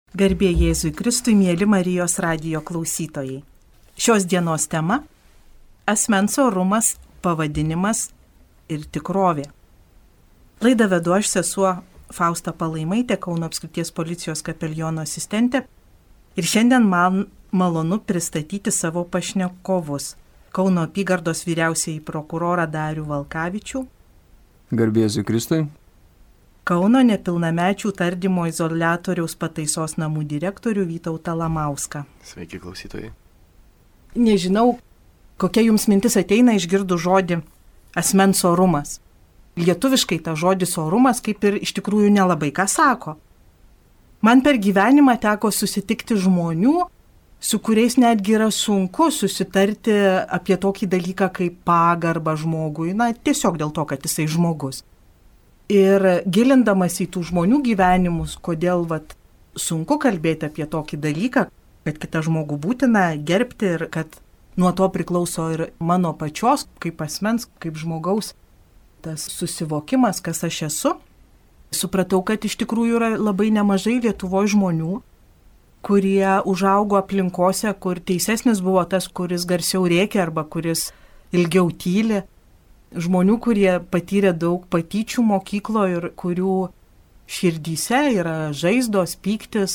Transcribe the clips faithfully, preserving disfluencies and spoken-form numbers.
Garbė Jėzui Kristui, mėly Marijos radijo klausytojai. Šios dienos tema - asmens orumas, pavadinimas ir tikrovė. Laidą vedu aš, sesuo Fausta Palaimaitė, Kauno apskrities policijos kapeliono asistentė. Ir šiandien man malonu pristatyti savo pašnekovus. Kauno apygardos vyriausiąjį prokurorą Darių Valkavičių. Garbė Jėzui Kristui. Kauno nepilnamečių tardymo izoliatoriaus pataisos namų direktorių Vytautą Lamauską. Sveiki, klausytojai. Nežinau, kokia jums mintis ateina išgirdus žodį asmens orumas. Lietuviškai ta žodis orumas kaip ir iš tikrųjų nelabai ką sako. Man per gyvenimą teko susitikti žmonių, su kuriais netgi yra sunku susitarti apie tokį dalyką kaip pagarbą žmogui, na tiesiog dėl to, kad jisai žmogus. Ir gilindamas į tų žmonių gyvenimus, kodėl vat, sunku kalbėti apie tokį dalyką, kad kitą žmogų būtina gerbti ir kad nuo to priklauso ir mano pačios, kaip asmens, kaip žmogaus, tas susivokimas, kas aš esu, supratau, kad iš tikrųjų yra labai nemažai Lietuvoje žmonių, kurie užaugo aplinkose, kur teisesnis buvo tas, kuris garsiau rėkia arba kuris ilgiau tyli. Žmonių, kurie patyrė daug patyčių mokyklo ir kurių širdyse yra žaizdos, pyktis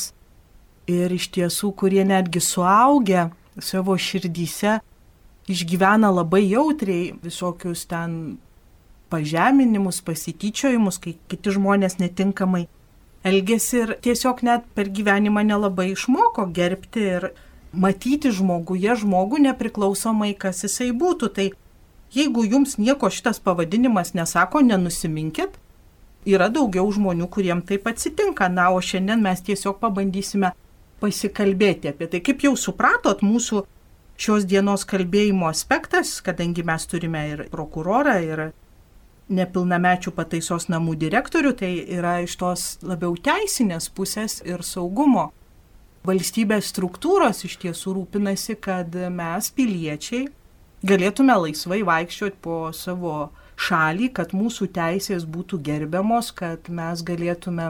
ir iš tiesų, kurie netgi suaugę savo širdyse išgyvena labai jautriai visokius ten pažeminimus, pasityčiojimus, kai kiti žmonės netinkamai elgesi ir tiesiog net per gyvenimą nelabai išmoko gerbti ir matyti žmoguje žmogų nepriklausomai, kas jisai būtų. Tai jeigu jums nieko šitas pavadinimas nesako, nenusiminkit, yra daugiau žmonių, kuriem taip atsitinka. Na, o šiandien mes tiesiog pabandysime pasikalbėti apie tai. Kaip jau supratot, mūsų šios dienos kalbėjimo aspektas, kadangi mes turime ir prokurorą, ir nepilnamečių pataisos namų direktorių, tai yra iš tos labiau teisinės pusės ir saugumo. Valstybės struktūros iš tiesų rūpinasi, kad mes piliečiai galėtume laisvai vaikščioti po savo šalį, kad mūsų teisės būtų gerbiamos, kad mes galėtume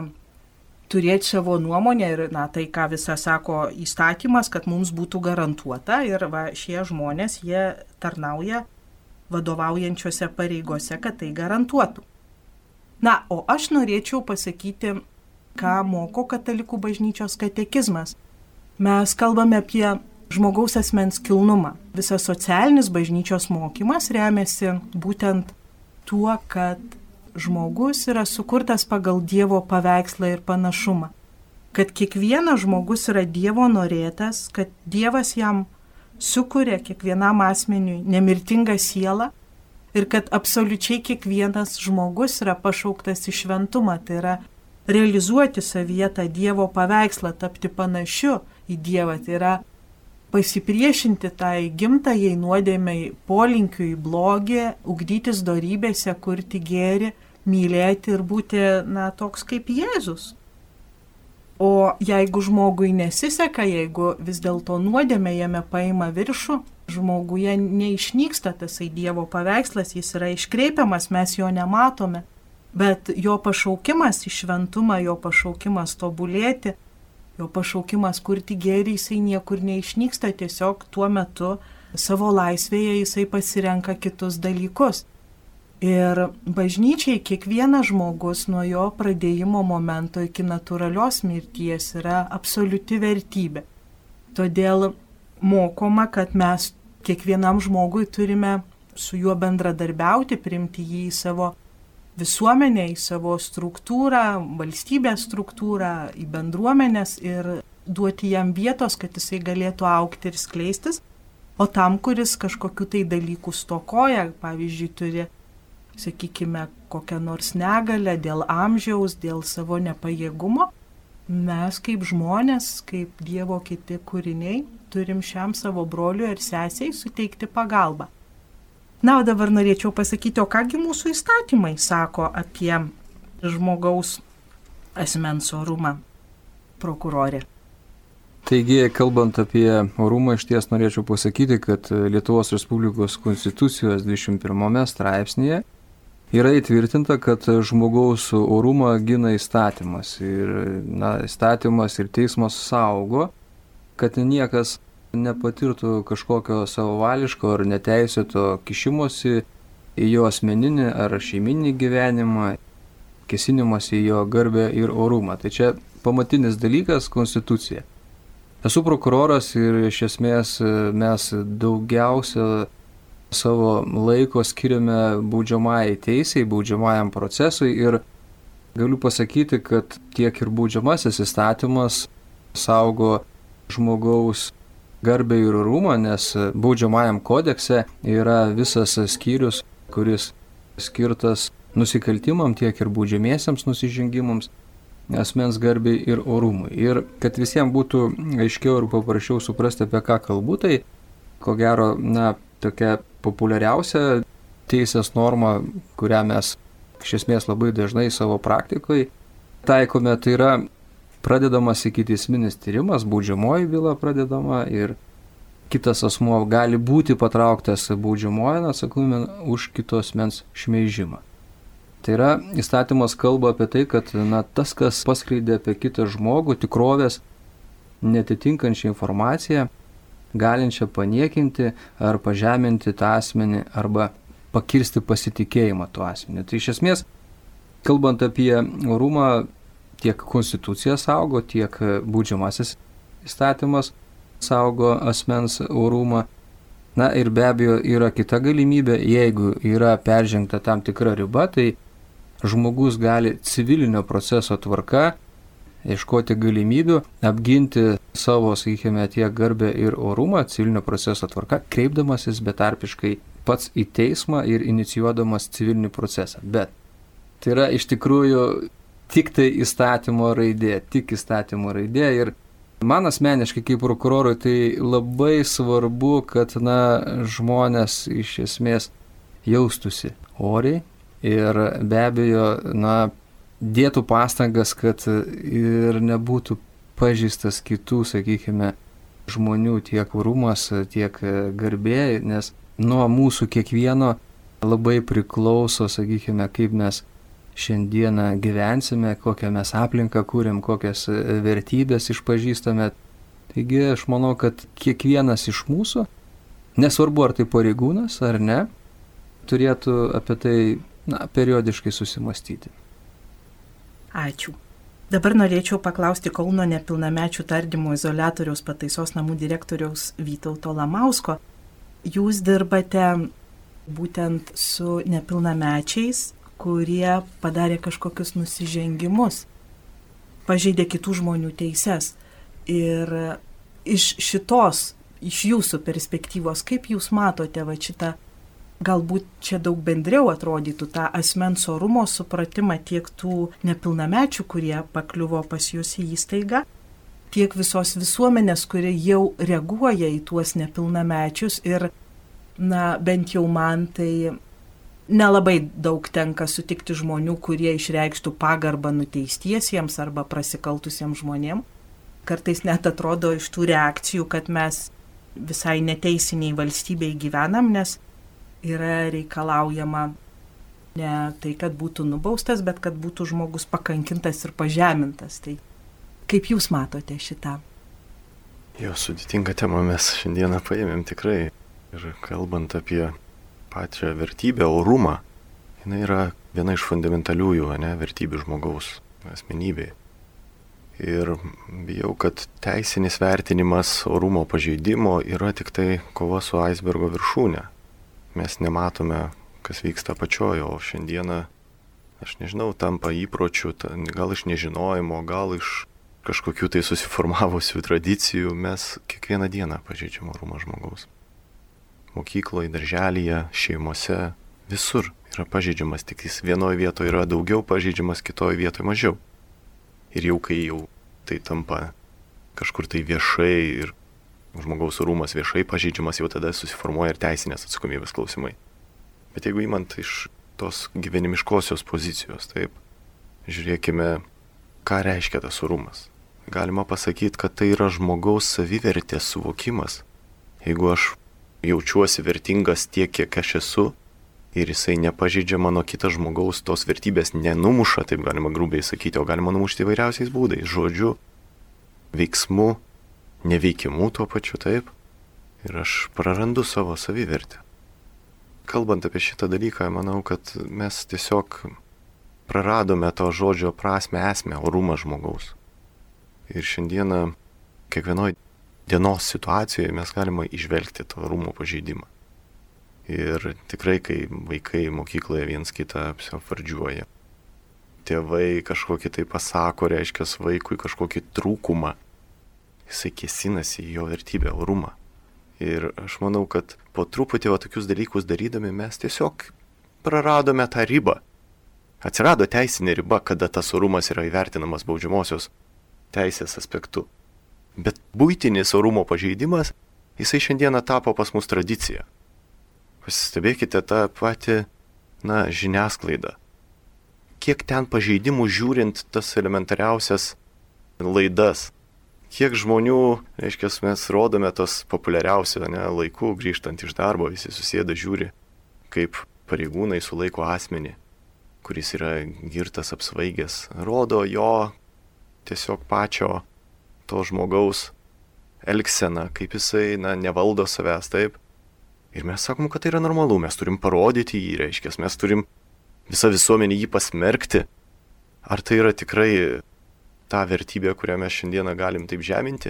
turėti savo nuomonę ir na, tai, ką visą sako įstatymas, kad mums būtų garantuota ir va, šie žmonės, jie tarnauja vadovaujančiose pareigose, kad tai garantuotų. Na, o aš norėčiau pasakyti, ką moko Katalikų bažnyčios katekizmas. Mes kalbame apie žmogaus asmens kilnumą. Visas socialinis bažnyčios mokymas remiasi būtent tuo, kad žmogus yra sukurtas pagal Dievo paveikslą ir panašumą. Kad kiekvienas žmogus yra Dievo norėtas, kad Dievas jam sukuria kiekvienam asmeniui nemirtingą sielą ir kad absoliučiai kiekvienas žmogus yra pašauktas į šventumą, tai yra realizuoti savyje tą Dievo paveikslą, tapti panašiu į Dievą, tai yra pasipriešinti tai gimtajai nuodėmei polinkiui į blogį, ugdytis dorybėse, kurti gėrį, mylėti ir būti na, toks kaip Jėzus. O jeigu žmogui nesiseka, jeigu vis dėlto nuodėmė jame paima viršų, žmoguje neišnyksta tasai Dievo paveikslas, jis yra iškreipiamas, mes jo nematome, bet jo pašaukimas į šventumą, jo pašaukimas tobulėti, jo pašaukimas kurti gėrį, jisai niekur neišnyksta, tiesiog tuo metu savo laisvėje jisai pasirenka kitus dalykus. Ir bažnyčiai kiekvienas žmogus nuo jo pradėjimo momento iki natūralios mirties yra absoliuti vertybė. Todėl mokoma, kad mes kiekvienam žmogui turime su juo bendradarbiauti, priimti jį į savo visuomenę, į savo struktūrą, valstybės struktūrą, į bendruomenės ir duoti jam vietos, kad jisai galėtų augti ir skleistis. O tam, kuris kažkokiu tai dalykų stokoja, pavyzdžiui, turi sakykime, kokią nors negalę dėl amžiaus, dėl savo nepajėgumo, mes kaip žmonės, kaip Dievo kiti kūriniai, turim šiam savo broliui ir sesiai suteikti pagalbą. Na, o dabar norėčiau pasakyti, o kągi mūsų įstatymai sako apie žmogaus asmens orumą, prokurorė. Taigi, kalbant apie orumą, iš ties norėčiau pasakyti, kad Lietuvos Respublikos Konstitucijos dvidešimt pirmame straipsnėje yra įtvirtinta, kad žmogaus orumą gina įstatymas. Ir na, įstatymas ir teismas saugo, kad niekas nepatirtų kažkokio savavališko ar neteisėto kišimosi į jo asmeninį ar šeiminį gyvenimą, kėsinimas į jo garbę ir orumą. Tai čia pamatinis dalykas - konstitucija. Esu prokuroras ir iš esmės mes daugiausia savo laiko skiriame baudžiamajai teisei, baudžiamajam procesui ir galiu pasakyti, kad tiek ir baudžiamasis įstatymas saugo žmogaus garbę ir orumą, nes baudžiamajam kodekse yra visas skyrius, kuris skirtas nusikaltimam, tiek ir baudžiamiesiams nusižengimams, asmens garbei ir orumui. Ir kad visiems būtų aiškiau ir paprasčiau suprasti, apie ką kalbu, tai ko gero, na, tokia populiariausia teisės norma, kurią mes iš esmės labai dažnai savo praktikoje taikome, tai yra pradedamas ikiteisminis tyrimas, baudžiamoji byla pradedama ir kitas asmuo gali būti patrauktas baudžiamojon atsakomybėn už kito asmens šmeižimą. Tai yra, įstatymas kalba apie tai, kad na, tas, kas paskleidė apie kitą žmogų tikrovės netitinkančią informaciją, galinčią paniekinti ar pažeminti tą asmenį arba pakirsti pasitikėjimą tuo asmeniu. Tai iš esmės, kalbant apie orumą, tiek konstitucija saugo, tiek baudžiamasis įstatymas saugo asmens orumą. Na ir be abejo yra kita galimybė, jeigu yra peržengta tam tikra riba, tai žmogus gali civilinio proceso tvarka ieškoti galimybių apginti savo, sakykime, tiek garbę ir orumą civilinio proceso tvarka, kreipdamasis betarpiškai pats į teismą ir inicijuodamas civilinį procesą. Bet tai yra iš tikrųjų tik tai įstatymo raidė, tik įstatymo raidė ir man asmeniškai kaip prokurorui tai labai svarbu, kad na, žmonės iš esmės jaustųsi oriai ir be abejo na, dėtų pastangas, kad ir nebūtų pažeistas kitų, sakykime, žmonių tiek orumas, tiek garbė, nes nuo mūsų kiekvieno labai priklauso, sakykime, kaip mes šiandieną gyvensime, kokią mes aplinką kūrėm, kokias vertybės išpažįstame. Taigi aš manau, kad kiekvienas iš mūsų, nesvarbu ar tai pareigūnas ar ne, turėtų apie tai na, periodiškai susimastyti. Ačiū. Dabar norėčiau paklausti Kauno nepilnamečių tardymo izoliatoriaus pataisos namų direktoriaus Vytauto Lamausko. Jūs dirbate būtent su nepilnamečiais, kurie padarė kažkokius nusižengimus, pažeidė kitų žmonių teises. Ir iš šitos, iš jūsų perspektyvos, kaip jūs matote va šitą, galbūt čia daug bendriau atrodytų tą asmens orumo supratimą tiek tų nepilnamečių, kurie pakliuvo pas jūs į įstaigą, tiek visos visuomenės, kurie jau reaguoja į tuos nepilnamečius ir, na, bent jau man tai nelabai daug tenka sutikti žmonių, kurie išreikštų pagarbą nuteistiesiems arba prasikaltusiems žmonėms. Kartais net atrodo iš tų reakcijų, kad mes visai neteisiniai valstybei gyvenam, nes yra reikalaujama ne tai, kad būtų nubaustas, bet kad būtų žmogus pakankintas ir pažemintas. Tai kaip jūs matote šitą? Jo, sudėtingą temą mes šiandieną paėmėm tikrai. Ir kalbant apie pačią vertybę, orumą, jinai yra viena iš fundamentaliųjų, ne, vertybių žmogaus asmenybėje. Ir bijau, kad teisinis vertinimas orumo pažeidimo yra tik tai kova su aisbergo viršūne. Mes nematome, kas vyksta apačioje, o šiandieną, aš nežinau, tampa įpročių, gal iš nežinojimo, gal iš kažkokių tai susiformavusių tradicijų, mes kiekvieną dieną pažeidžiam orumą žmogaus. Mokykloje, darželyje, šeimose, visur yra pažeidžiamas, tik jis vienoje vietoje yra daugiau pažeidžiamas, kitoje vietoje mažiau. Ir jau kai jau tai tampa kažkur tai viešai ir žmogaus orumas viešai pažeidžiamas, jau tada susiformuoja ir teisinės atsakomybės klausimai. Bet jeigu įmant iš tos gyvenimiškosios pozicijos, taip, žiūrėkime, ką reiškia tas orumas. Galima pasakyti, kad tai yra žmogaus savivertės suvokimas. Jeigu aš jaučiuosi vertingas tiek, kiek aš esu, ir jisai nepažeidžia mano kito žmogaus, tos vertybės nenumuša, taip galima grubiai sakyti, o galima numušti įvairiausiais būdais, žodžiu, veiksmu, neveikimu tuo pačiu, taip, ir aš prarandu savo savivertę. Kalbant apie šitą dalyką, manau, kad mes tiesiog praradome to žodžio prasme, esmę, orumą žmogaus. Ir šiandieną kiekvienoje dienos situacijoje mes galime išvelgti to orumo pažeidimą. Ir tikrai, kai vaikai mokykloje viens kitą apsivardžiuoja, tėvai kažkokį tai pasako, reiškia vaikui kažkokį trūkumą, jisai kėsinasi į jo vertybę, orumą. Ir aš manau, kad po truputį va, tokius dalykus darydami mes tiesiog praradome tą ribą. Atsirado teisinė riba, kada tas orumas yra įvertinamas baudžiamosios teisės aspektu. Bet buitinis orumo pažeidimas, jisai šiandieną tapo pas mus tradicija. Pasistebėkite tą patį, na, žiniasklaidą. Kiek ten pažeidimų žiūrint tas elementariausias laidas. Kiek žmonių, reiškia, mes rodome tos populiariausią ne, laikų, grįžtant iš darbo, visi susėda žiūri, kaip pareigūnai sulaiko asmenį, kuris yra girtas, apsvaigęs. Rodo jo tiesiog pačio to žmogaus elgseną, kaip jisai, na, nevaldo savęs, taip. Ir mes sakom, kad tai yra normalu, mes turim parodyti jį, reiškia, mes turim visą visuomenį jį pasmerkti. Ar tai yra tikrai ta vertybė, kurią mes šiandieną galim taip žeminti?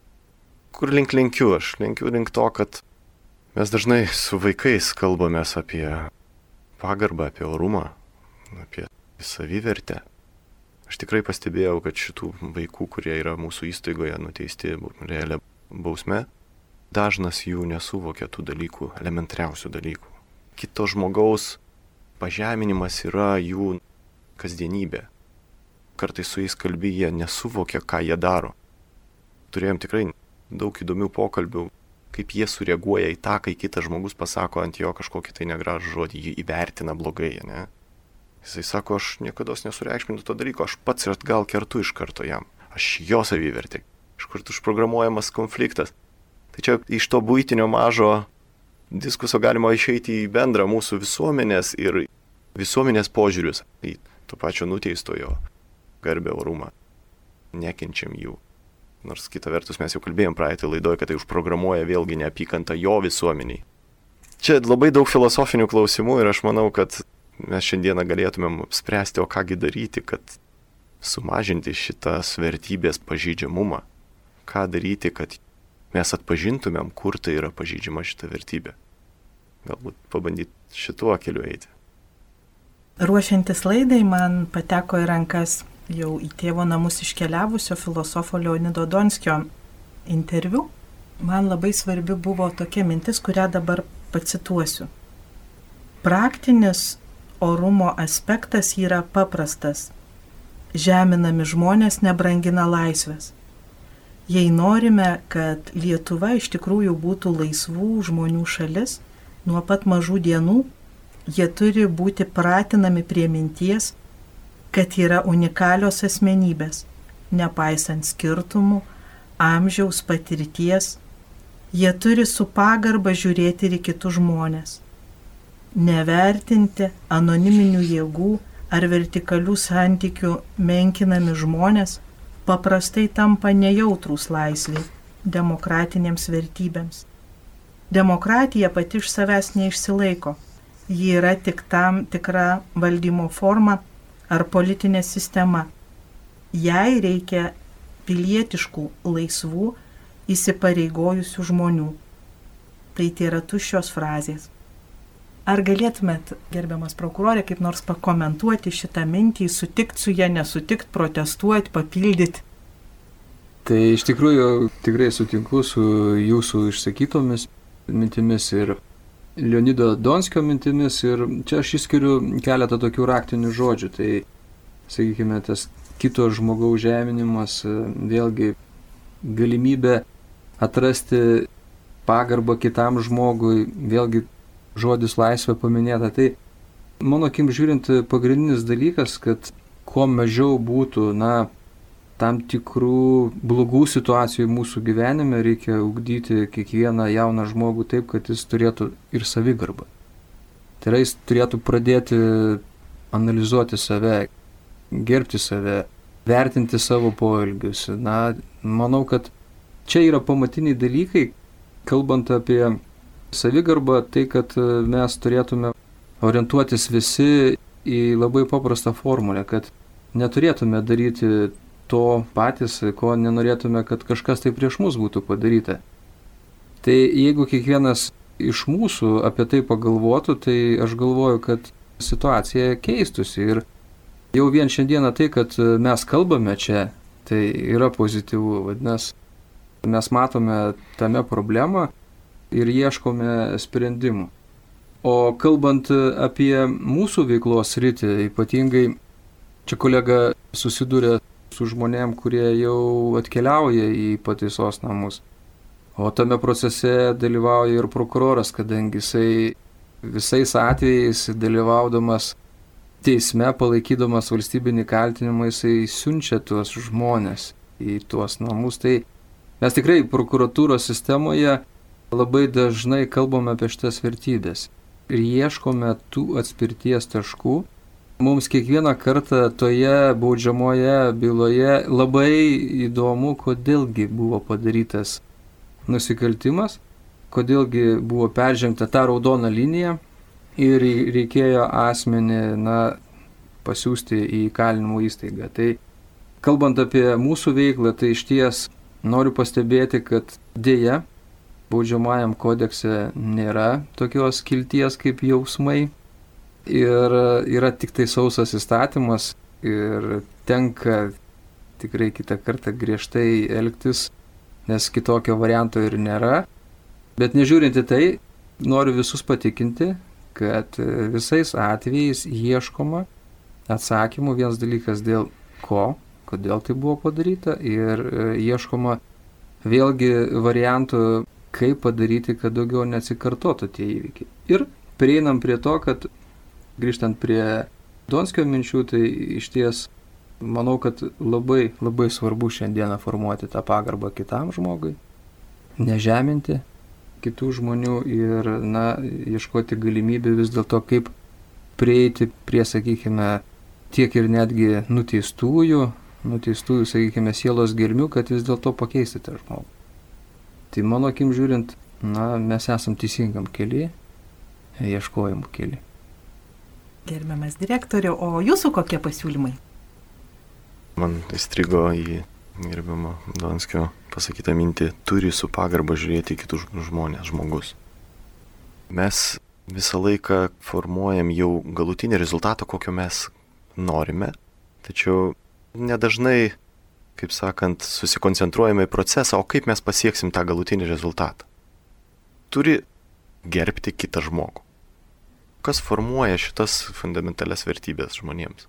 Kur link lenkiu? Aš lenkiu link to, kad mes dažnai su vaikais kalbamės apie pagarbą, apie orumą, apie savivertę. Aš tikrai pastebėjau, kad šitų vaikų, kurie yra mūsų įstaigoje nuteisti realią bausmę, dažnas jų nesuvokia tų dalykų, elementariausių dalykų. Kito žmogaus pažeminimas yra jų kasdienybė. Kartais su jais kalbi, jie nesuvokia, ką jie daro. Turėjom tikrai daug įdomių pokalbių, kaip jie sureaguoja į tą, kai kitas žmogus pasako ant jo kažkokį tai negražų žodį, jį įvertina blogai, ne? Jisai sako, aš niekada nesureikšminu to dalyko, aš pats ir atgal kertu iš karto jam. Aš jo savivertė. Iš karto užprogramuojamas konfliktas. Tai čia iš to buitinio mažo diskuso galima išeiti į bendrą mūsų visuomenės ir visuomenės požiūrius į to pačio nuteistojo garbę, orumą. Nekenčiam jų. Nors kita vertus mes jau kalbėjom praeitą laidoje, kad tai užprogramuoja vėlgi neapykantą jo visuomeniai. Čia labai daug filosofinių klausimų ir aš manau, kad mes šiandieną galėtumėm spręsti, o kągi daryti, kad sumažinti šitas vertybės pažeidžiamumą. Ką daryti, kad mes atpažintumėm, kur tai yra pažeidžiama šita vertybė. Galbūt pabandyti šituo keliu eiti. Ruošiantis laidai man pateko į rankas jau į tėvo namus iškeliavusio filosofo Leonido Donskio interviu. Man labai svarbi buvo tokia mintis, kurią dabar pacituosiu. Praktinis orumo aspektas yra paprastas. Žeminami žmonės nebrangina laisvės. Jei norime, kad Lietuva iš tikrųjų būtų laisvų žmonių šalis, nuo pat mažų dienų jie turi būti pratinami prie minties, kad yra unikalios asmenybės, nepaisant skirtumų, amžiaus, patirties. Jie turi su pagarba žiūrėti ir į kitus žmonės. Nevertinti anoniminių jėgų ar vertikalių santykių menkinami žmonės paprastai tampa nejautrūs laisviai, demokratinėms vertybėms. Demokratija pati iš savęs neišsilaiko. Ji yra tik tam tikra valdymo forma ar politinė sistema. Jai reikia pilietiškų, laisvų, įsipareigojusių žmonių. Tai yra tuščios frazės. Ar galėtumėt, gerbiamas prokurorė, kaip nors pakomentuoti šitą mintį, sutikti su ją, nesutikti, protestuoti, papildyti? Tai iš tikrųjų tikrai sutinku su jūsų išsakytomis mintimis ir Leonido Donskio mintimis ir čia aš išskiriu keletą tokių raktinių žodžių. Tai, sakykime, tas kito žmogaus žeminimas, vėlgi galimybė atrasti pagarbą kitam žmogui, vėlgi žodis laisvė paminėta. Tai mano akim žiūrint pagrindinis dalykas, kad kuo mažiau būtų, na, tam tikrų blogų situacijų mūsų gyvenime, reikia ugdyti kiekvieną jauną žmogų taip, kad jis turėtų ir savigarbą. Tai yra, jis turėtų pradėti analizuoti save, gerbti save, vertinti savo poelgius. Na, manau, kad čia yra pamatiniai dalykai, kalbant apie savigarbą, tai kad mes turėtume orientuotis visi į labai paprastą formulę, kad neturėtume daryti to patys, ko nenorėtume, kad kažkas tai prieš mus būtų padaryta. Tai jeigu kiekvienas iš mūsų apie tai pagalvotų, tai aš galvoju, kad situacija keistusi. Ir jau vien šiandieną tai, kad mes kalbame čia, tai yra pozityvu. Vadinasi, mes matome tame problemą ir ieškome sprendimų. O kalbant apie mūsų veiklos sritį, ypatingai čia kolega susiduria su žmonėm, kurie jau atkeliauja į pataisos namus. O tame procese dalyvauja ir prokuroras, kadangi jisai visais atvejais dalyvaudamas teisme, palaikydamas valstybinį kaltinimą, jisai siunčia tuos žmonės į tuos namus. Tai mes tikrai prokuratūros sistemoje labai dažnai kalbame apie šitas vertybės ir ieškome tų atspirties taškų. Mums kiekvieną kartą toje baudžiamoje byloje labai įdomu, kodėlgi buvo padarytas nusikaltimas, kodėlgi buvo peržengta ta raudona linija ir reikėjo asmenį na, pasiųsti į įkalinimo įstaigą. Tai kalbant apie mūsų veiklą, tai išties noriu pastebėti, kad dėja baudžiamajam kodekse nėra tokios kilties kaip jausmai ir yra tik tai sausas įstatymas ir tenka tikrai kitą kartą griežtai elgtis, nes kitokio varianto ir nėra. Bet nežiūrint į tai, noriu visus patikinti, kad visais atvejais ieškoma atsakymų, vienas dalykas dėl ko, kodėl tai buvo padaryta ir ieškoma vėlgi variantų, kaip padaryti, kad daugiau neatsikartotų tie įvykiai. Ir prieinam prie to, kad grįžtant prie Donskio minčių, tai išties manau, kad labai, labai svarbu šiandieną formuoti tą pagarbą kitam žmogui, nežeminti kitų žmonių ir, na, ieškoti galimybių vis dėlto, kaip prieiti prie, sakykime, tiek ir netgi nuteistųjų, nuteistųjų, sakykime, sielos gelmių, kad vis dėlto pakeisti tą žmogų. Tai mano akim žiūrint, na, mes esam teisingam kely, ieškojimų kely. Gerbiamas direktorė, o jūsų kokie pasiūlymai? Man įstrigo į gerbiamo Donskio pasakytą mintį, turi su pagarba žiūrėti į kitus žmonės, žmogus. Mes visą laiką formuojam jau galutinį rezultatą, kokio mes norime, tačiau nedažnai, kaip sakant, susikoncentruojame į procesą, o kaip mes pasieksim tą galutinį rezultatą. Turi gerbti kitą žmogų. Kas formuoja šitas fundamentalias vertybės žmonėms?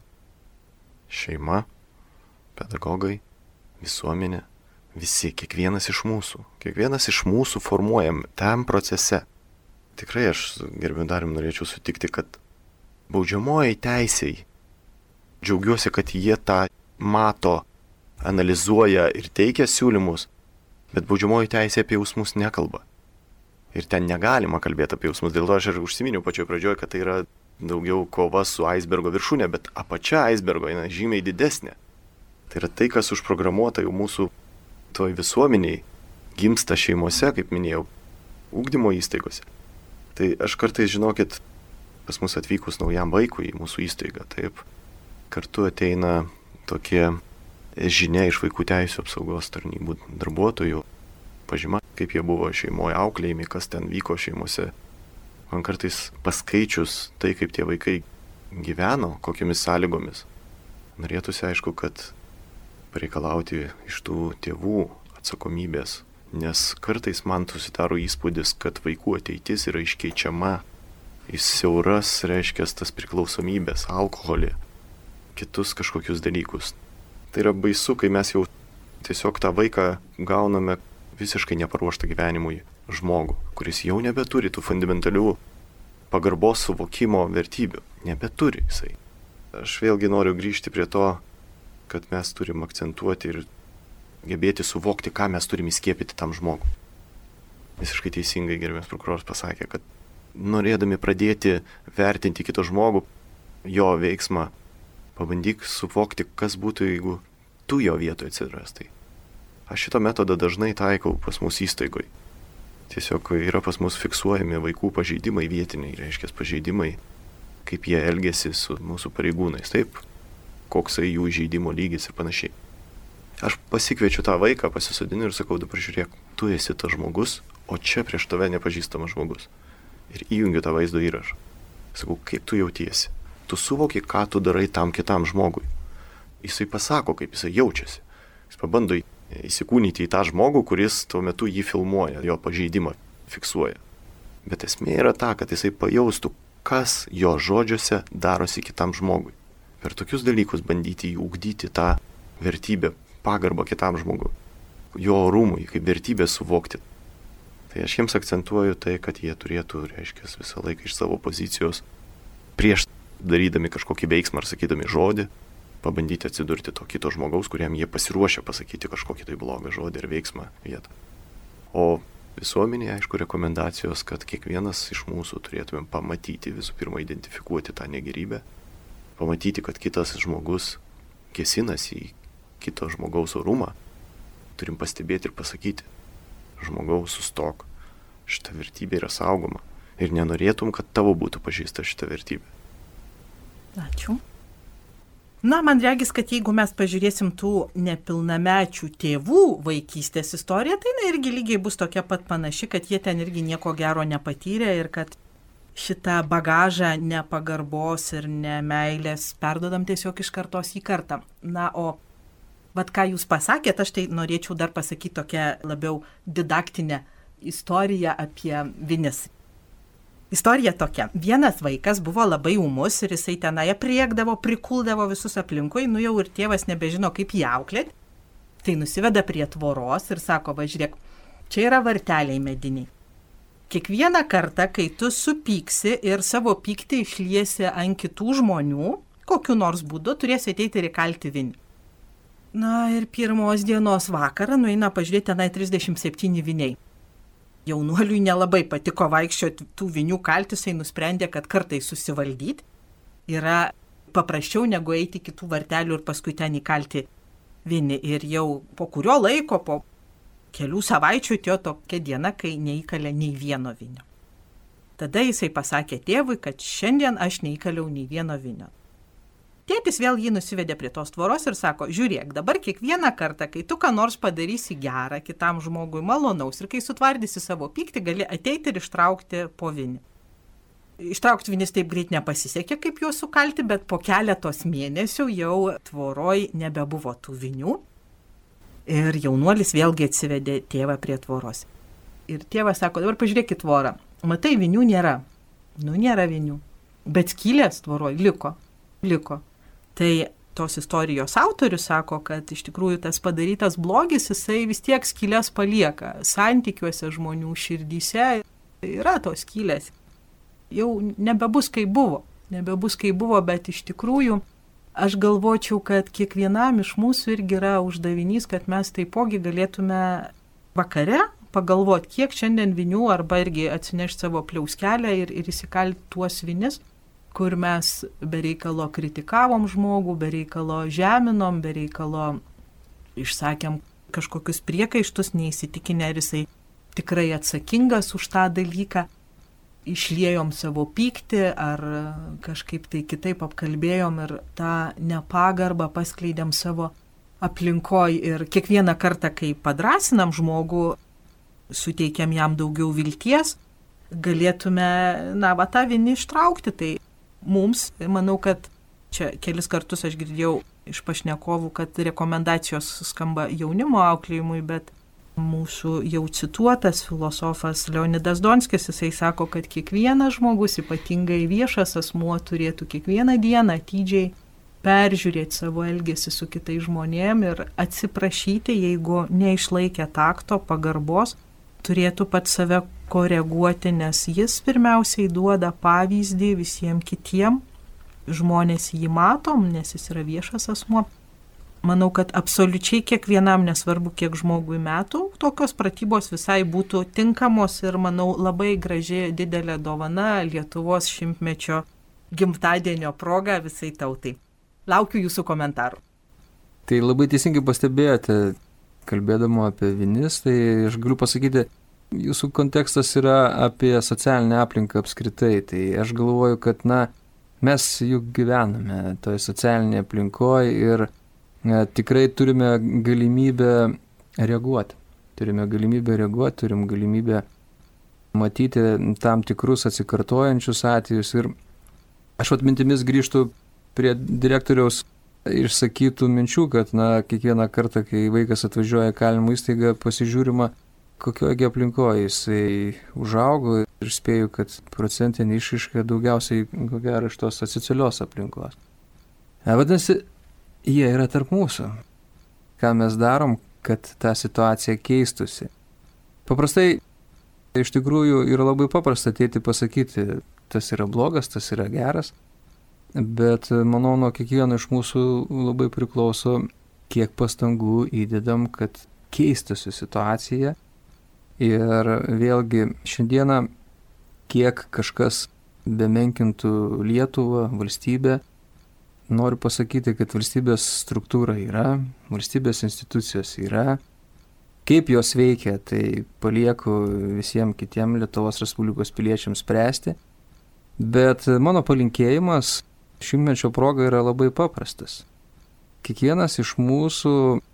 Šeima, pedagogai, visuomenė, visi, kiekvienas iš mūsų. Kiekvienas iš mūsų formuojam tam procese. Tikrai aš su gerbiamu Dariumi norėčiau sutikti, kad baudžiamoji teisei, džiaugiuosi, kad jie tą mato, analizuoja ir teikia siūlymus, bet baudžiamoji teisė apie jausmus nekalba. Ir ten negalima kalbėti apie jausmus. Dėl to aš ir užsiminiau pačioje pradžioje, kad tai yra daugiau kova su aisbergo viršūnė, bet apačia aisbergo yra žymiai didesnė. Tai yra tai, kas užprogramuota jau mūsų toj visuomeniai, gimsta šeimose, kaip minėjau, ugdymo įstaigose. Tai aš kartais, žinokit, pas mus atvykus naujam vaikui į mūsų įstaigą, taip, kartu ateina tokie žinia iš vaikų teisių apsaugos tarnybų darbuotojų, pažyma, kaip jie buvo šeimoje auklėjami, kas ten vyko šeimose. Man kartais paskaičius tai, kaip tie vaikai gyveno, kokiamis sąlygomis, norėtųsi aišku, kad pareikalauti iš tų tėvų atsakomybės, nes kartais man susidaro įspūdis, kad vaikų ateitis yra iškeičiama į siauras, reiškia, tas priklausomybės, alkoholį, kitus kažkokius dalykus. Tai yra baisu, kai mes jau tiesiog tą vaiką gauname visiškai neparuoštą gyvenimui žmogų, kuris jau nebeturi tų fundamentalių pagarbos suvokimo vertybių. Nebeturi jisai. Aš vėlgi noriu grįžti prie to, kad mes turim akcentuoti ir gebėti suvokti, ką mes turim įskiepyti tam žmogui. Visiškai teisingai gerbiamas prokuroras pasakė, kad norėdami pradėti vertinti kitą žmogų, jo veiksmą, pabandyk suvokti, kas būtų, jeigu tu jo vietoje atsirastai. Aš šitą metodą dažnai taikau pas mus įstaigoje. Tiesiog yra pas mus fiksuojami vaikų pažeidimai vietiniai, reiškia pažeidimai, kaip jie elgesi su mūsų pareigūnais, taip, koksai jų žaidimo lygis ir panašiai. Aš pasikviečiu tą vaiką, pasisodinu ir sakau, dabar žiūrėk, tu esi tas žmogus, o čia prieš tave nepažįstamas žmogus. Ir įjungiu tą vaizdo įrašą. Sakau, kaip tu jautiesi? Tu suvoki, ką tu darai tam kitam žmogui. Jisai pasako, kaip jisai jaučiasi. Jis pabando įsikūnyti į tą žmogų, kuris tuo metu jį filmuoja, jo pažeidimą fiksuoja. Bet esmė yra ta, kad jisai pajaustų, kas jo žodžiuose darosi kitam žmogui. Per tokius dalykus bandyti jį ugdyti tą vertybę, pagarbą kitam žmogui, jo orumui, kaip vertybę suvokti. Tai aš jiems akcentuoju tai, kad jie turėtų, reiškia, visą laiką iš savo pozicijos, prieš darydami kažkokį veiksmą ar sakydami žodį, pabandyti atsidurti to kito žmogaus, kuriam jie pasiruošia pasakyti kažkokį tai blogą žodį ar veiksmą vietą. O visuomenėje, aišku, rekomendacijos, kad kiekvienas iš mūsų turėtumėm pamatyti, visų pirma, identifikuoti tą negerybę, pamatyti, kad kitas žmogus kėsinasi į kito žmogaus orumą, turim pastebėti ir pasakyti, žmogaus sustok, šita vertybė yra saugoma ir nenorėtum, kad tavo būtų pažįsta šita vertybė. Ačiū. Na, man regis, kad jeigu mes pažiūrėsim tų nepilnamečių tėvų vaikystės istoriją, tai na, irgi lygiai bus tokia pat panaši, kad jie ten irgi nieko gero nepatyrė ir kad šitą bagažą nepagarbos ir nemeilės perdodam tiesiog iš kartos į kartą. Na, o vat ką jūs pasakėt, aš tai norėčiau dar pasakyti tokią labiau didaktinę istoriją apie vinis. Istorija tokia. Vienas vaikas buvo labai ūmus ir jisai tenai apriekdavo, prikuldavo visus aplinkui, nu jau ir tėvas nebežino, kaip jį auklėti. Tai nusiveda prie tvoros ir sako, va žiūrėk, čia yra varteliai mediniai. Kiekvieną kartą, kai tu supyksi ir savo pyktį išliesi ant kitų žmonių, kokiu nors būdu turėsi ateiti ir įkalti vinį. Na ir pirmos dienos vakarą nueina pažiūrėti tenai trisdešimt septyni viniai. Jaunuoliui nelabai patiko vaikščioti tų vinių kalti, jisai nusprendė, kad kartais susivaldyti yra paprasčiau negu eiti kitų vartelių ir paskui ten įkalti vinį. Ir jau po kurio laiko, po kelių savaičių atėjo tokia diena, kai neįkalė nei vieno vinio. Tada jisai pasakė tėvui, kad šiandien aš neįkaliau nei vieno vinio. Tėtis vėl jį nusivedė prie tos tvoros ir sako, žiūrėk, dabar kiekvieną kartą, kai tu ką nors padarysi gerą kitam žmogui malonaus ir kai sutvardysi savo pyktį, gali ateiti ir ištraukti po vinį. Ištraukti vinis taip greit nepasisekė, kaip juos sukalti, bet po keletos mėnesių jau tvoroj nebebuvo tų vinių. Ir jaunuolis vėlgi atsivedė tėvą prie tvoros. Ir tėvas sako, dabar pažiūrėk į tvorą. Matai, vinių nėra. Nu, nėra vinių. Bet skylės tvoroj liko. Liko. Tai tos istorijos autorius sako, kad iš tikrųjų tas padarytas blogis, jisai vis tiek skylės palieka. Santykiuose žmonių širdyse yra tos skylės. Jau nebebus kaip buvo. Nebebus kaip buvo, bet iš tikrųjų aš galvočiau, kad kiekvienam iš mūsų irgi yra uždavinys, kad mes taipogi galėtume vakare pagalvoti, kiek šiandien vinių arba irgi atsinešti savo pliauskelę ir, ir įsikalti tuos vinis, kur mes bereikalo kritikavom žmogų, bereikalo žeminom, bereikalo išsakėm kažkokius priekaištus, neįsitikinę, ar jisai tikrai atsakingas už tą dalyką, išliejom savo pyktį, ar kažkaip tai kitaip apkalbėjom ir tą nepagarbą paskleidėm savo aplinkoj. Ir kiekvieną kartą, kai padrasinam žmogų, suteikiam jam daugiau vilties, galėtume, na, va, tą vinį ištraukti. Tai mums, manau, kad čia kelis kartus aš girdėjau iš pašnekovų, kad rekomendacijos skamba jaunimo auklėjimui, bet mūsų jau cituotas filosofas Leonidas Donskis, jisai sako, kad kiekvienas žmogus, ypatingai viešas asmuo, turėtų kiekvieną dieną atidžiai peržiūrėti savo elgesį su kitais žmonėm ir atsiprašyti, jeigu neišlaikė takto, pagarbos, turėtų pats save koreguoti, nes jis pirmiausiai duoda pavyzdį visiems kitiem. Žmonės jį matom, nes jis yra viešas asmuo. manau, kad absoliučiai kiekvienam, nesvarbu kiek žmogui metų, tokios pratybos visai būtų tinkamos ir, manau, labai graži didelė dovana Lietuvos šimtmečio gimtadienio proga visai tautai. Laukiu jūsų komentarų. Tai labai teisingai pastebėjote, kalbėdama apie vinis, tai aš galiu pasakyti, jūsų kontekstas yra apie socialinę aplinką apskritai. Tai aš galvoju, kad, na, mes juk gyvename toje socialinėje aplinkoje ir e, tikrai turime galimybę reaguoti. Turime galimybę reaguoti, turim galimybę matyti tam tikrus atsikartojančius atvejus. Ir aš atmintimis grįžtu prie direktoriaus išsakytų minčių, kad, na, kiekvieną kartą, kai vaikas atvažiuoja į kalinimo įstaigą, pasižiūrima, kokioje aplinkoje jisai užaugo ir spėju, kad procentinė išraiška daugiausiai, ko gero, iš tos asocialios aplinkos. Vadinasi, jie yra tarp mūsų. Ką mes darom, kad ta situacija keistusi? Paprastai, iš tikrųjų, yra labai paprasta ateiti pasakyti, tas yra blogas, tas yra geras, bet manau, nuo kiekvieno iš mūsų labai priklauso, kiek pastangų įdedam, kad keistusi situacija. Ir vėlgi šiandieną, kiek kažkas bemenkintų Lietuvą, valstybę, noriu pasakyti, kad valstybės struktūra yra, valstybės institucijos yra. Kaip jos veikia, tai palieku visiems kitiems Lietuvos Respublikos piliečiams spręsti. Bet mano palinkėjimas šimtmečio proga yra labai paprastas. Kiekvienas iš mūsų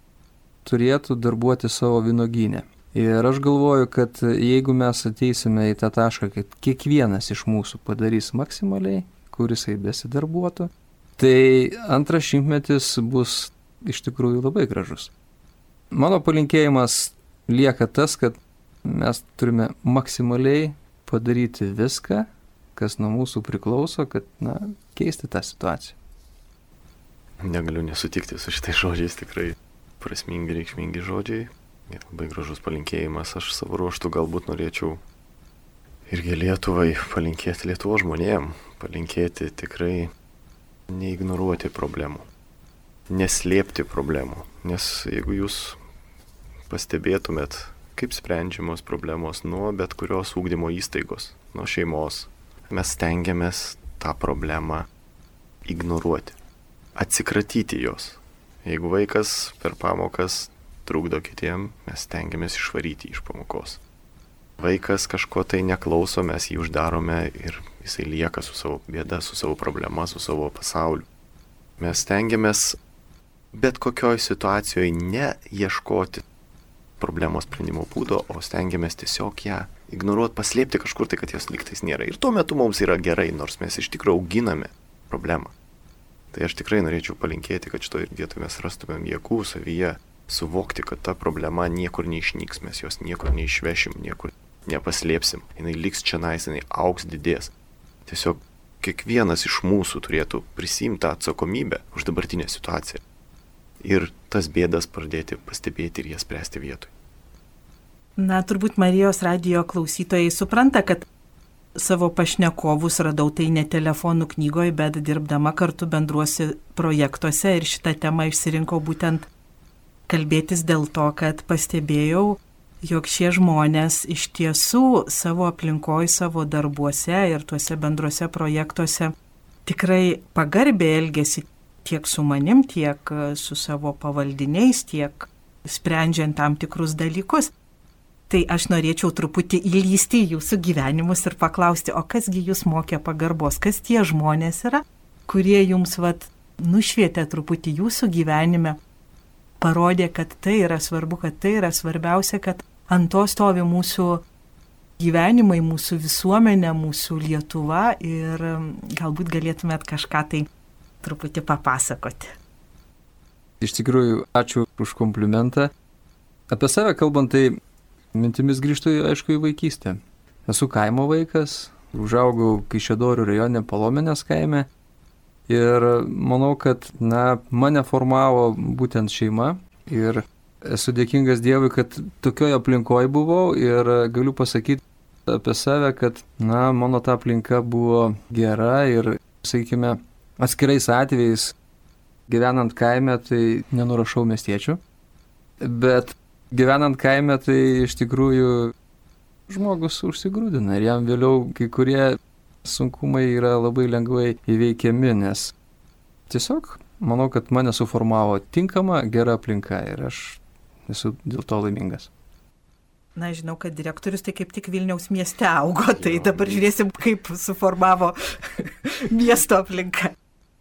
turėtų darbuoti savo vynuogyne. Ir aš galvoju, kad jeigu mes ateisime į tą tašką, kad kiekvienas iš mūsų padarys maksimaliai, kuris jisai besidarbuotų, tai antras šimtmetis bus iš tikrųjų labai gražus. Mano palinkėjimas lieka tas, kad mes turime maksimaliai padaryti viską, kas nuo mūsų priklauso, kad, na, keisti tą situaciją. Negaliu nesutikti su šitais žodžiais, tikrai prasmingi, reikšmingi žodžiai. Labai gražus palinkėjimas. Aš savo ruoštų galbūt norėčiau irgi Lietuvai palinkėti, Lietuvos žmonėm, palinkėti tikrai neignoruoti problemų, neslėpti problemų. Nes jeigu jūs pastebėtumėt, kaip sprendžiamos problemos nuo bet kurios ugdymo įstaigos, nuo šeimos, mes stengiamės tą problemą ignoruoti, atsikratyti jos. Jeigu vaikas per pamokas trukdo kitiem, mes stengiamės išvaryti iš pamokos. Vaikas kažko tai neklauso, mes jį uždarome ir jisai lieka su savo bėda, su savo problema, su savo pasauliu. Mes stengiamės bet kokioj situacijoje ne ieškoti problemos sprendimo būdo, o stengiamės tiesiog ją ignoruoti, paslėpti kažkur tai, kad jos lygtais nėra. Ir tuo metu mums yra gerai, nors mes iš tikrųjų auginame problemą. Tai aš tikrai norėčiau palinkėti, kad šitoje vietoje mes rastumėm jėgų savyje suvokti, kad ta problema niekur neišnyks, mes jos niekur neišvešim, niekur nepaslėpsim. Jinai liks čionais, jinai augs, didės. Tiesiog kiekvienas iš mūsų turėtų prisiimti tą atsakomybę už dabartinę situaciją. Ir tas bėdas pradėti pastebėti ir jas spręsti vietoj. Na, turbūt Marijos radijo klausytojai supranta, kad savo pašnekovus radau tai ne telefonų knygoje, bet dirbdama kartu bendruose projektuose ir šitą temą išsirinkau būtent kalbėtis dėl to, kad pastebėjau, jog šie žmonės iš tiesų savo aplinkoje, savo darbuose ir tuose bendruose projektuose tikrai pagarbiai elgesi tiek su manim, tiek su savo pavaldiniais, tiek sprendžiant tam tikrus dalykus. Tai aš norėčiau truputį įlysti į jūsų gyvenimus ir paklausti, o kasgi jūs mokė pagarbos, kas tie žmonės yra, kurie jums vat nušvietė truputį jūsų gyvenime, parodė, kad tai yra svarbu, kad tai yra svarbiausia, kad ant to stovi mūsų gyvenimai, mūsų visuomenė, mūsų Lietuva ir galbūt galėtumėt kažką tai truputį papasakoti. Iš tikrųjų, ačiū už komplimentą. Apie save kalbant, tai mintimis grįžtu, aišku, į vaikystę. Esu kaimo vaikas, užaugau Kaišiadorių rajone Palomenės kaime ir manau, kad, na, mane formavo būtent šeima ir esu dėkingas Dievui, kad tokioje aplinkoje buvau ir galiu pasakyti apie save, kad, na, mano ta aplinka buvo gera ir, sakykime, atskirais atvejais gyvenant kaime, tai nenurašau miestiečių, bet gyvenant kaime, tai iš tikrųjų žmogus užsigrūdina ir jam vėliau kai kurie sunkumai yra labai lengvai įveikiami, nes tiesiog manau, kad mane suformavo tinkama, gera aplinka ir aš esu dėl to laimingas. Na, žinau, kad direktorius tai kaip tik Vilniaus mieste augo, tai jo. Dabar žiūrėsim, kaip suformavo miesto aplinka.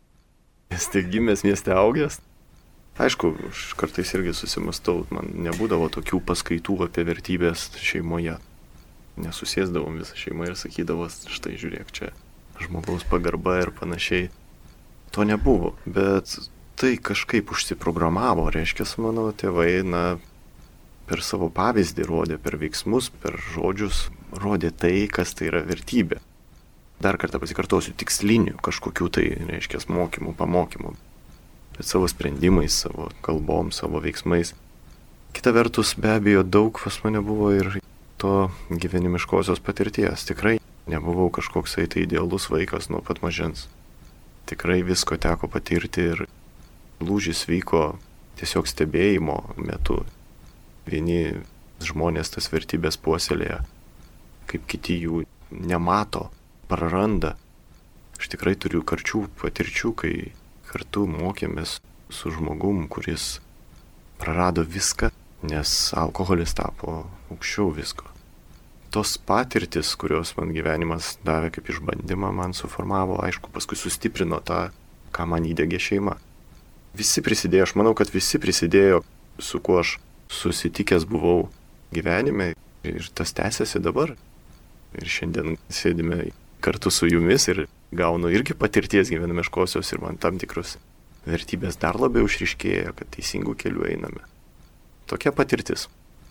Mieste gimęs, mieste augęs. Aišku, aš kartais irgi susimastau, man nebūdavo tokių paskaitų apie vertybės šeimoje. Nesusėsdavom visą šeimą ir sakydavo, štai žiūrėk, čia žmogaus pagarba ir panašiai. To nebuvo, bet tai kažkaip užsiprogramavo, reiškia, mano tėvai, na, per savo pavyzdį rodė, per veiksmus, per žodžius, rodė tai, kas tai yra vertybė. Dar kartą pasikartosiu, tikslinių kažkokių tai, reiškia, mokymų, pamokymų, bet savo sprendimais, savo kalbom, savo veiksmais. Kita vertus, be abejo, daug pas mane buvo ir to gyvenimiškosios patirties. Tikrai nebuvau kažkoksai tai idealus vaikas nuo pat mažens. Tikrai visko teko patirti ir lūžis vyko tiesiog stebėjimo metu. Vieni žmonės tas vertybės puoselėja, kaip kiti jų nemato, praranda. Aš tikrai turiu karčių patirčių, kai kartu mokėmės su žmogum, kuris prarado viską, nes alkoholis tapo aukščiau visko. Tos patirtis, kurios man gyvenimas davė kaip išbandymą, man suformavo, aišku, paskui sustiprino tą, ką man įdegė šeima. Visi prisidėjo, aš manau, kad visi prisidėjo, su kuo aš susitikęs buvau gyvenime ir tas tęsiasi dabar. Ir šiandien sėdime kartu su jumis ir gaunu irgi patirties gyvenimiškosios ir man tam tikrus vertybės dar labiau išryškėjo, kad teisingų kelių einame. Tokia patirtis.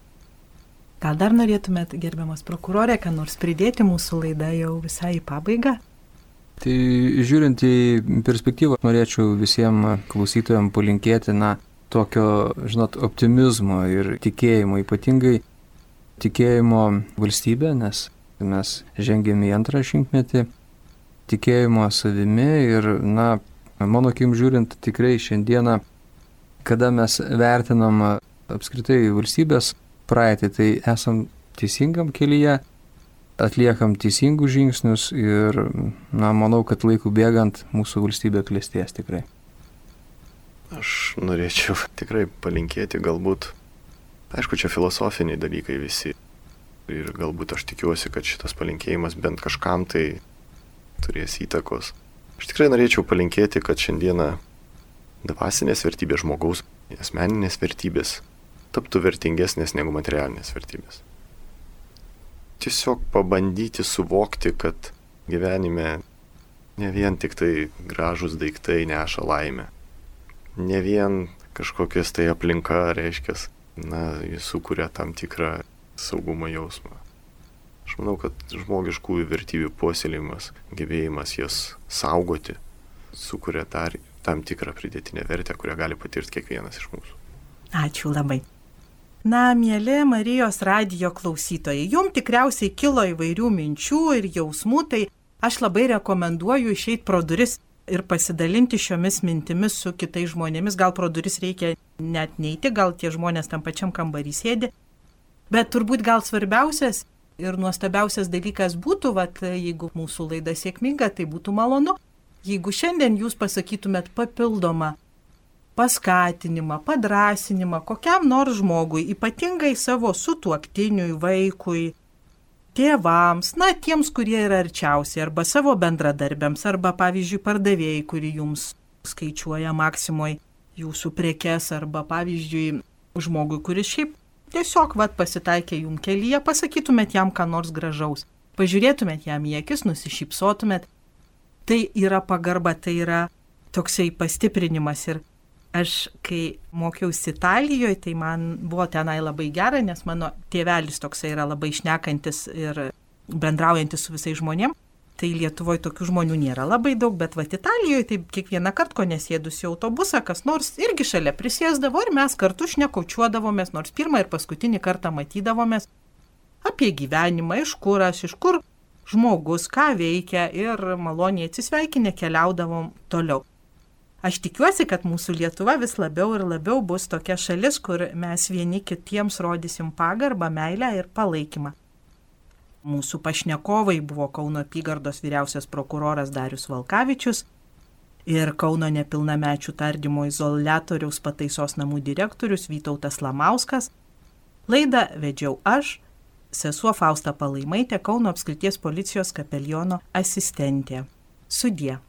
Gal dar norėtumėt, gerbiamas prokurorė, ką nors pridėti, mūsų laida jau visai į pabaigą? Tai žiūrint į perspektyvą, norėčiau visiems klausytojams palinkėti, na, tokio, žinot, optimizmo ir tikėjimo, ypatingai tikėjimo valstybė, nes mes žengėme į antrą šimtmetį, tikėjimo savimi ir, na, mano akim žiūrint, tikrai šiandieną, kada mes vertinam apskritai valstybės praeitį, tai esam teisingam kelyje, atliekam teisingus žingsnius ir, na, manau, kad laikų bėgant mūsų valstybė klestės tikrai. Aš norėčiau tikrai palinkėti galbūt, aišku, čia filosofiniai dalykai visi ir galbūt aš tikiuosi, kad šitas palinkėjimas bent kažkam tai turės įtakos. Aš tikrai norėčiau palinkėti, kad šiandieną dvasinės vertybės žmogaus, asmeninės vertybės taptų vertingesnės negu materialinės vertybės. Tiesiog pabandyti suvokti, kad gyvenime ne vien tik tai gražus daiktai neša laimę. Ne vien kažkokias tai aplinka, reiškia, na, jis sukuria tam tikrą saugumo jausmą. Aš manau, kad žmogiškųjų vertybių puoselėjimas, gebėjimas jas saugoti, sukuria dar tam tikrą pridėtinę vertę, kurią gali patirti kiekvienas iš mūsų. Ačiū labai. Na, mieli Marijos radijo klausytojai, jums tikriausiai kilo įvairių minčių ir jausmų, tai aš labai rekomenduoju išeiti pro duris ir pasidalinti šiomis mintimis su kitais žmonėmis. Gal pro duris reikia net neiti, gal tie žmonės tam pačiam kambarį sėdi. Bet turbūt gal svarbiausias ir nuostabiausias dalykas būtų, vat, jeigu mūsų laida sėkminga, tai būtų malonu, jeigu šiandien jūs pasakytumėt papildomą paskatinimą, padrąsinimą kokiam nors žmogui, ypatingai savo sutuoktiniui, vaikui, tėvams, na, tiems, kurie yra arčiausiai, arba savo bendradarbiams, arba, pavyzdžiui, pardavėjai, kuri jums skaičiuoja Maksimoj jūsų prekes, arba, pavyzdžiui, žmogui, kuris šiaip tiesiog, vat, pasitaikė jum kelyje, pasakytumėt jam ką nors gražaus, pažiūrėtumėt jam į akis, nusišypsotumėt. Tai yra pagarba, tai yra toksai pastiprinimas. Ir aš, kai mokiausi Italijoje, tai man buvo tenai labai gera, nes mano tėvelis toksai yra labai šnekantis ir bendraujantis su visais žmonėm. Tai Lietuvoje tokių žmonių nėra labai daug, bet vat Italijoje, tai kiekvieną kartą, ko nesėdusi autobusą, kas nors irgi šalia prisėsdavo ir mes kartu šnekučiuodavomės, nors pirmą ir paskutinį kartą matydavomės apie gyvenimą, iš kur aš, iš kur žmogus, ką veikia ir maloniai atsisveikinę keliaudavom toliau. Aš tikiuosi, kad mūsų Lietuva vis labiau ir labiau bus tokia šalis, kur mes vieni kitiems rodysim pagarbą, meilę ir palaikymą. Mūsų pašnekovai buvo Kauno apygardos vyriausias prokuroras Darius Valkavičius ir Kauno nepilnamečių tardymo izoliatoriaus pataisos namų direktorius Vytautas Lamauskas. Laidą vedžiau aš, sesuo Fausta Palaimaitė, Kauno apskrities policijos kapeliono asistentė. Sudie.